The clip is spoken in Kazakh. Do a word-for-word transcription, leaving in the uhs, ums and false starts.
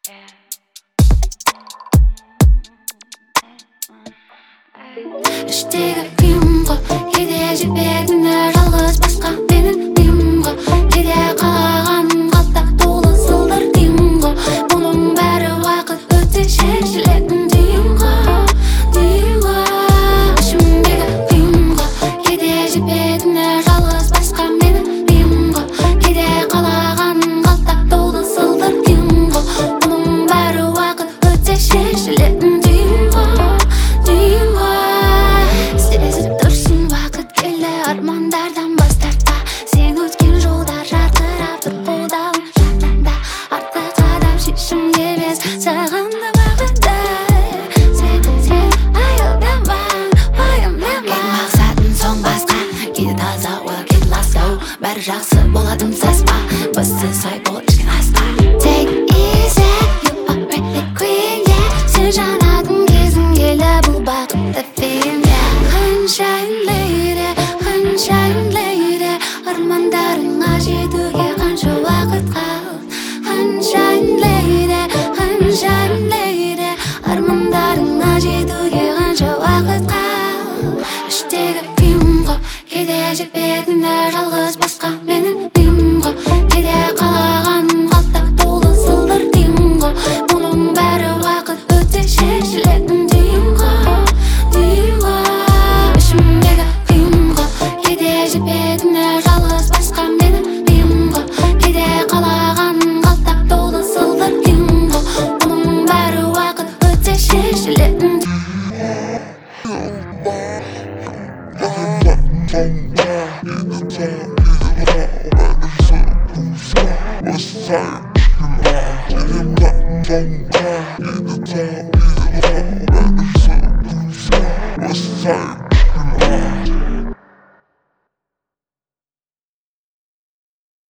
Іштегі күйім ғой, кейде жетпейтіні жалғыз басқа менің үйім ғой. Кейде қалағаным қалта толы сылдыр деймін ғой. Мұның бәрі уақыт өте шешілетін деймін ғой, деймін ғой. Ішімдегі күйім ғой, кейде жетпейтіні жалғыз басқа менің үйім ғой. Кейде қалағаным қалта толы сылдыр деймін ғой. Мұның бәрі уақыт өте шешілетін деймін ғой, деймін ғой. Сезіп тұрсың уақыт келді армандардан бас тарта. Сен өткен жолдар жарқырап тұр қолдауың жадымда. Артық қадам шешімге емес сағынды бағытта. Сен, сен аялдамаң, уайымдама. Ең мақсатың соң басқа, кейде таза ой кет ластау. Бәрі жақсы болатын саспа, бізді сай бол ішкен асқа. Take it easy, you already queen, yeah. Сен жанатын кезің келді бұл бақытты фильм, yeah. Sunshine lady, sunshine lady, армандарыңа жетуге қанша уақыт қалды. Sunshine lady, sunshine lady, армандарыңа жетуге қанша уақыт қалды. Іштегі күйім ғой, кейде жетпейтіні жалғыз басқа менің үйім ғой. Кейде қалағаным қалта толы сылдыр деймін ғой. Мұның бәрі уақыт өте шешілетін деймін ғой, деймін ғой. Ішімдегі күйім ғой, кейде жетпейтіні жалғыз басқа менің үйім ғой. Кейде қалағаным қалта толы сылдыр деймін ғой. Мұның бәрі уақыт өте шешілетін. What's up?